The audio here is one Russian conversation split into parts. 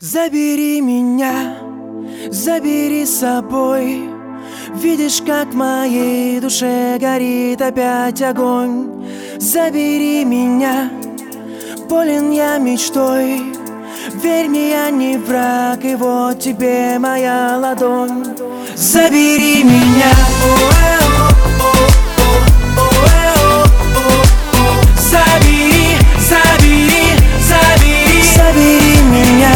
Забери меня, забери с собой. Видишь, как в моей душе горит опять огонь. Забери меня, болен я мечтой. Верь мне, я не враг, и вот тебе моя ладонь. Забери меня, забери, забери, забери, забери меня.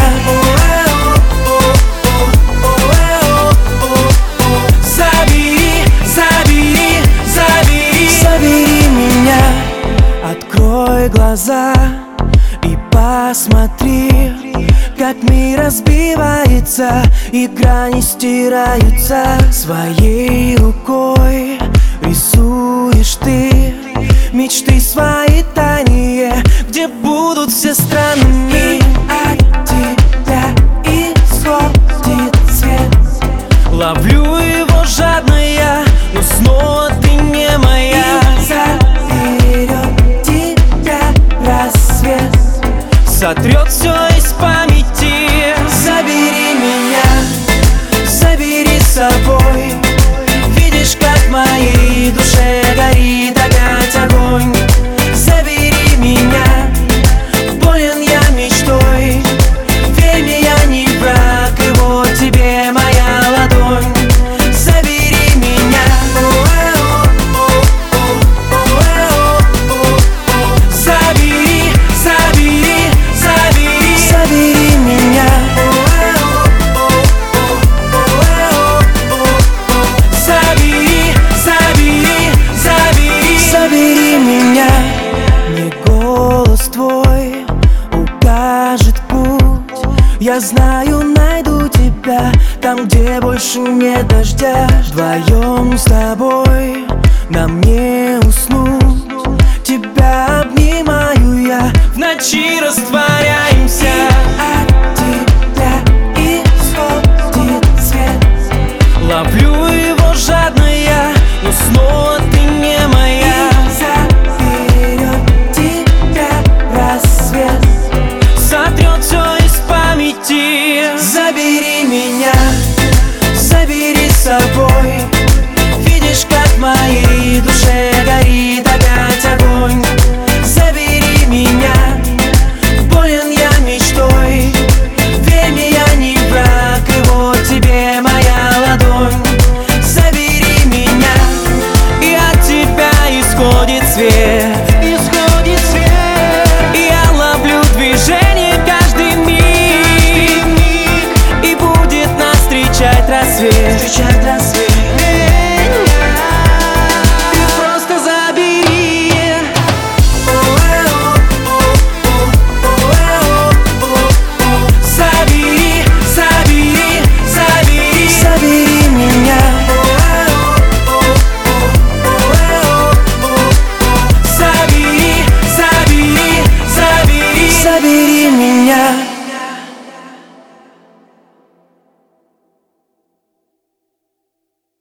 Забери, забери, забери, забери меня. Открой глаза и посмотри, как мир разбивается и грани стираются. Своей рукой рисуешь ты мечты свои тайные, где будут все странными. От тебя исходит свет. Ловлю его жадно я, но снова ты не моя. И заберет тебя рассвет, сотрет все из памяти. Забери меня, забери с собой. Видишь, как в моей душе горит опять огонь. Забери меня, болен я мечтой. Верь мне, я не враг, и вот тебе моя ладонь. Забери меня, забери, забери, забери, забери меня. Забери, забери, забери, забери меня. Мне голос твой укажет путь. Я знаю, найду тебя там, где больше нет дождя. Вдвоем с тобой нам не уснуть. Тебя обнимаю я, в ночи растворяемся.